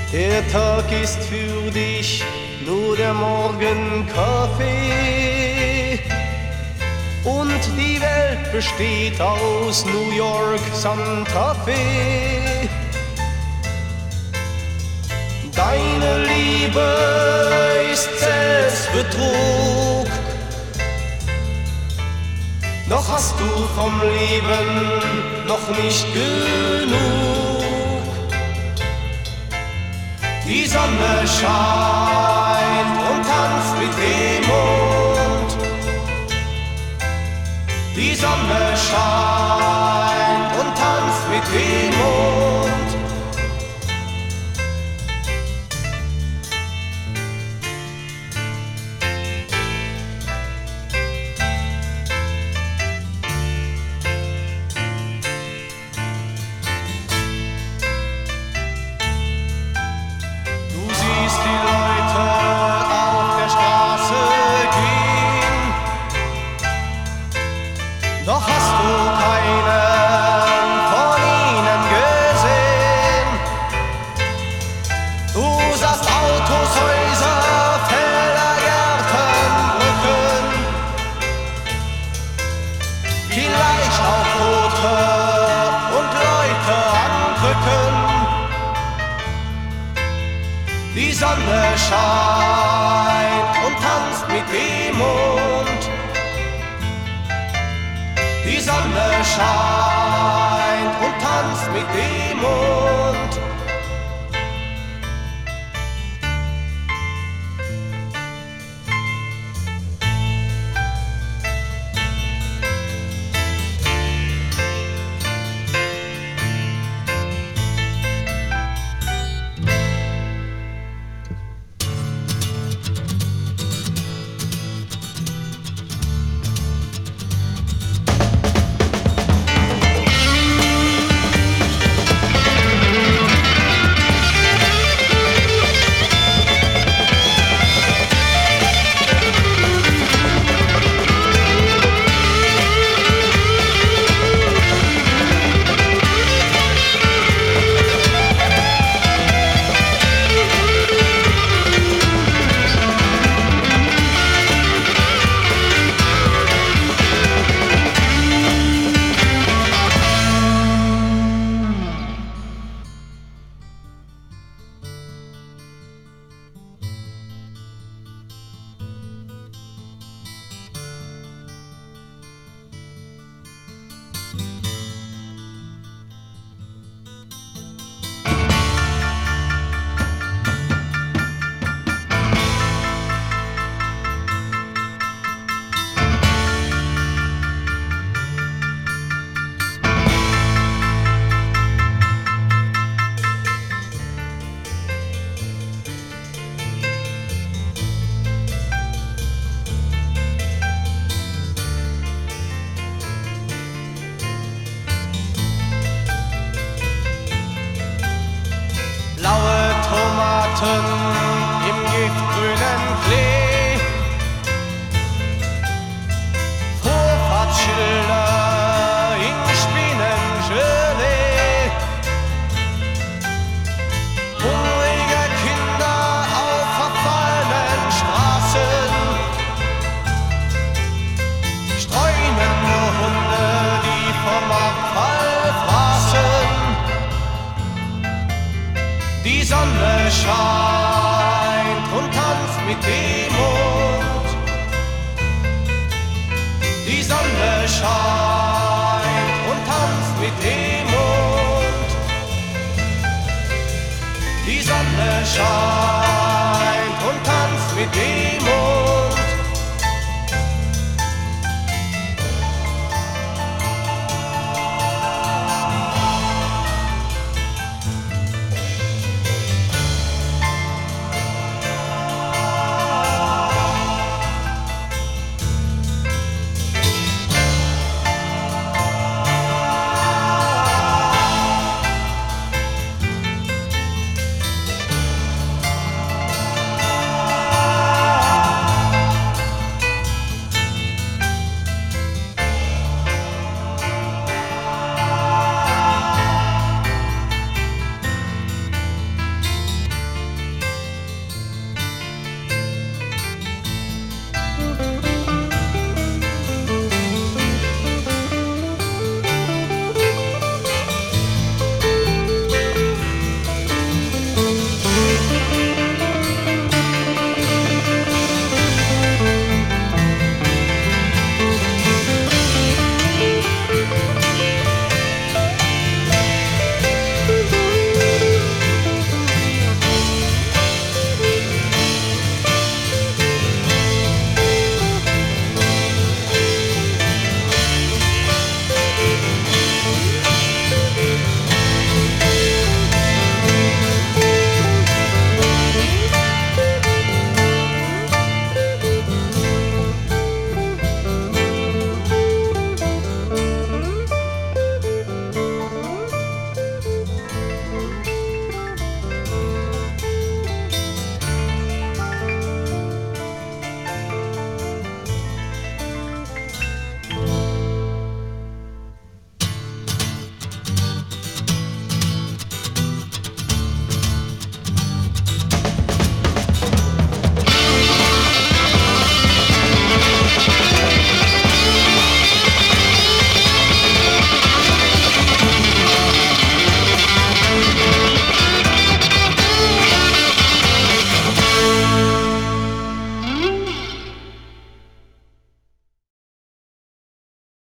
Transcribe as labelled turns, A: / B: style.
A: Der Tag ist für dich nur der Morgenkaffee und die Welt besteht aus New York, Santa Fe. Deine Liebe ist Selbstbetrug, doch hast du vom Leben noch nicht genug. Die Sonne scheint und tanzt mit dem Mond. Die Sonne scheint und tanzt mit dem Mond. Doch hast du keinen von ihnen gesehen. Du sahst Autos, Häuser, Felder, Gärten, Brücken, vielleicht auch Boote und Leute an Brücken. Die Sonne scheint und tanzt mit dem Mond. Die Sonne scheint und tanzt mit dem Mond. Im giftgrünen Klee, Vorfahrtsschilder in Spinnengelee, hungrige Kinder auf verfallenen Straßen, streunende Hunde, die vom Abfall fraßen. Die Sonne scheint und tanzt mit dem Mond. Die Sonne scheint und tanzt mit dem Mond. Die Sonne scheint und tanzt mit dem Mond.